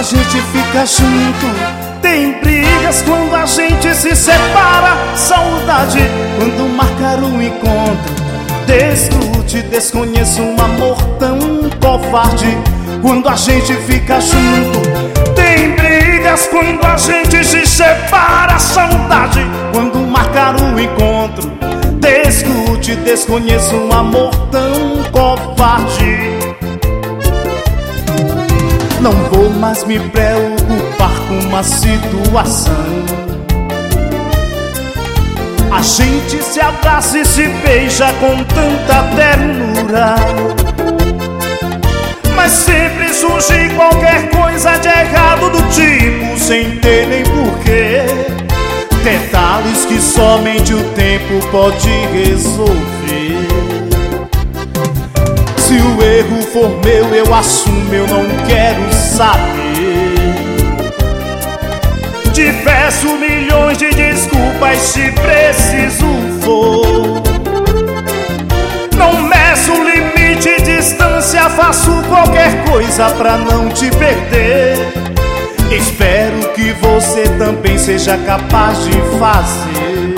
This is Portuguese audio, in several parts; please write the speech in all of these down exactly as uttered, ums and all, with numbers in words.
a gente fica junto, tem brigas quando a gente se separa. Saudade quando marcar um encontro, desfrute, desconheço um amor tão covarde. Quando a gente fica junto, tem brigas quando a gente se separa. Saudade quando marcar um encontro, desfrute, desconheço um amor tão covarde. Não vou mais me preocupar com uma situação. A gente se abraça e se beija com tanta ternura, mas sempre surge qualquer coisa de errado do tipo, sem ter nem porquê. Detalhes que somente o tempo pode resolver. Se o erro for meu, eu assumo, eu não quero saber. Te peço milhões de desculpas se preciso for. Não meço limite, distância, faço qualquer coisa pra não te perder. Espero que você também seja capaz de fazer.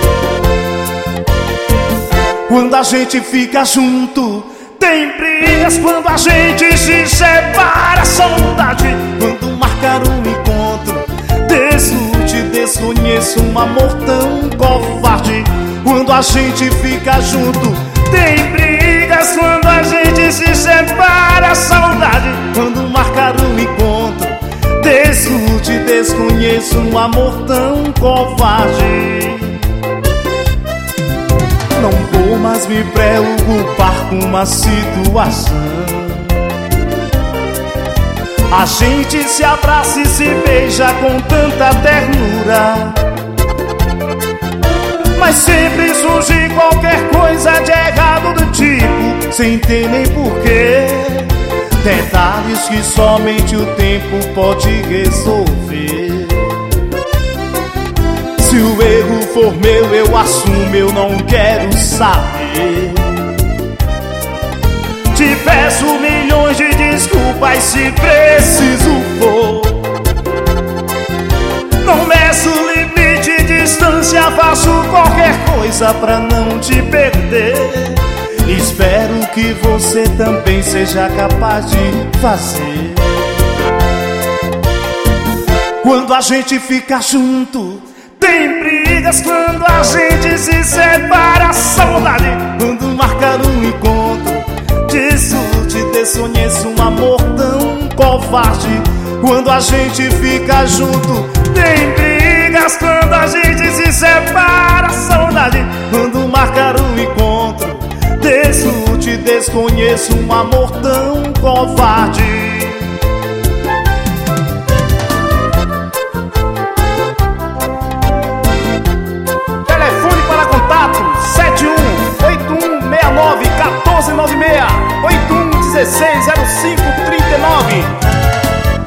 Quando a gente fica junto, tem brigas quando a gente se separa. Saudade quando marcar um encontro, desfrute, desconheço um amor tão covarde. Quando a gente fica junto, tem brigas quando a gente se separa. Saudade quando marcar um encontro, desfrute, desconheço um amor tão covarde. Não vou mais me preocupar com uma situação. A gente se abraça e se beija com tanta ternura, mas sempre surge qualquer coisa de errado do tipo, sem ter nem porquê. Detalhes que somente o tempo pode resolver. Se o erro for meu, eu assumo, eu não quero saber. Te peço milhões de desculpas se preciso for. Não meço limite, distância, faço qualquer coisa pra não te perder. Espero que você também seja capaz de fazer. Quando a gente fica junto, tem brigas quando a gente se separa. Saudade quando marcar um encontro, desfrute, desconheço um amor tão covarde. Quando a gente fica junto, tem brigas quando a gente se separa. Saudade quando marcar um encontro, desfrute, desconheço um amor tão covarde.